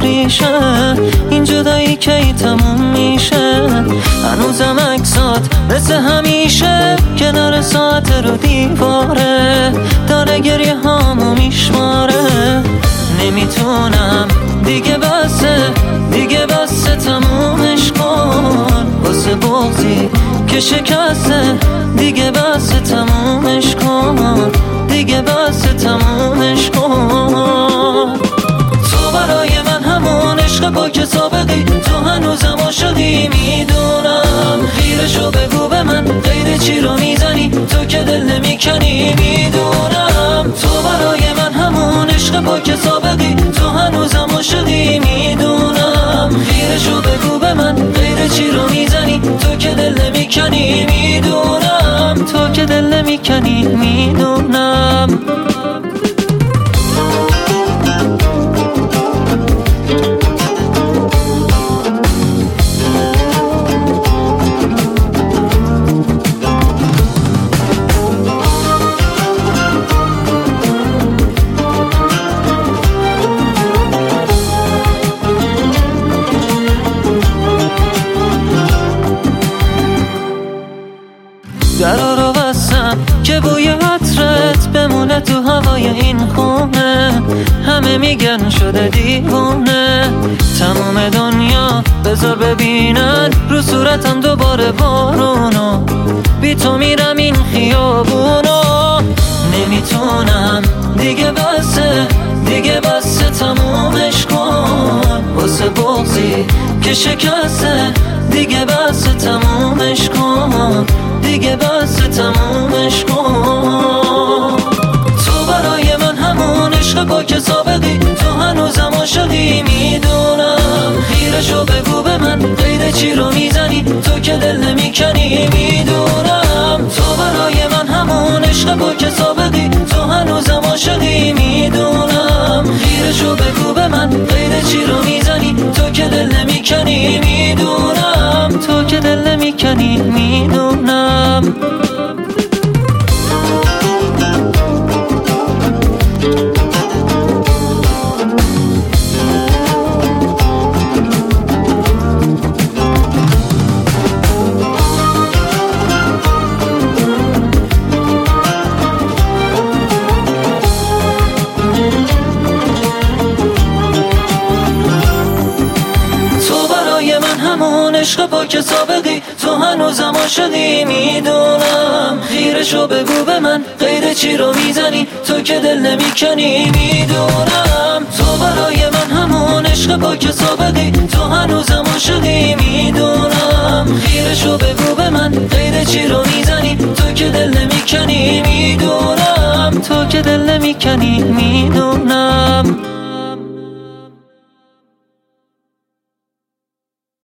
ریشه، این جدایی کی تموم میشه؟ هنوزم عکسات مثل همیشه کنار ساعت رو دیواره، داره گریه هامو میشماره. نمیتونم دیگه بسه تمومش کن، واسه بغضی که شکسته دیگه بسه تمومش کن، دیگه بسه تمومش کن. تو برای من همون عشق پاک سابقی، تو هنوزم عاشقی میدونم. خیرشو بگو به من، غیر چی رو میزنی تو که دل نمیکنی میدونم. تو برای من همون عشق پاک سابقی، تو هنوزم عاشقی میدونم. خیرشو بگو به من، غیر چی رو میزنی تو که دل نمیکنی میدونم، تو که دل نمیکنی میدونم. درا رو بستم که بوی عطرت بمونه تو هوای این خونه. همه میگن شده دیوونه، تمام دنیا بذار ببینن رو صورتم دوباره بارونو. بی تو میرم این خیابونو، نمیتونم دیگه بسه تمومش کن، واسه بغضی که شکسته دیگه بسه تمومش کن، دیگه بسه تمومش کن. تو برای من همون عشق پاک سابقی، تو هنوزم عاشقی میدونم. خیرشو بگو به من، غیر چی رو میزنی تو که دل نمیکنی میدونم. تو برای من همون عشق پاک سابقی، تو هنوزم عاشقی میدونم. خیرشو بگو به من، غیر چی رو میزنی تو که دل نمیکنی میدونم، تو که دل نمیکنی میدونم. عشق پاک سابقی، تو هنوزم عاشقی میدونم. خیرشو بگو به من، غیر چی رو میزنی تو که دل نمیکنی میدونم. تو برای من همون عشق پاک سابقی، تو هنوزم عاشقی میدونم. خیرشو بگو به من، غیر چی رو میزنی تو که دل نمیکنی میدونم، تو که دل نمیکنی میدونم.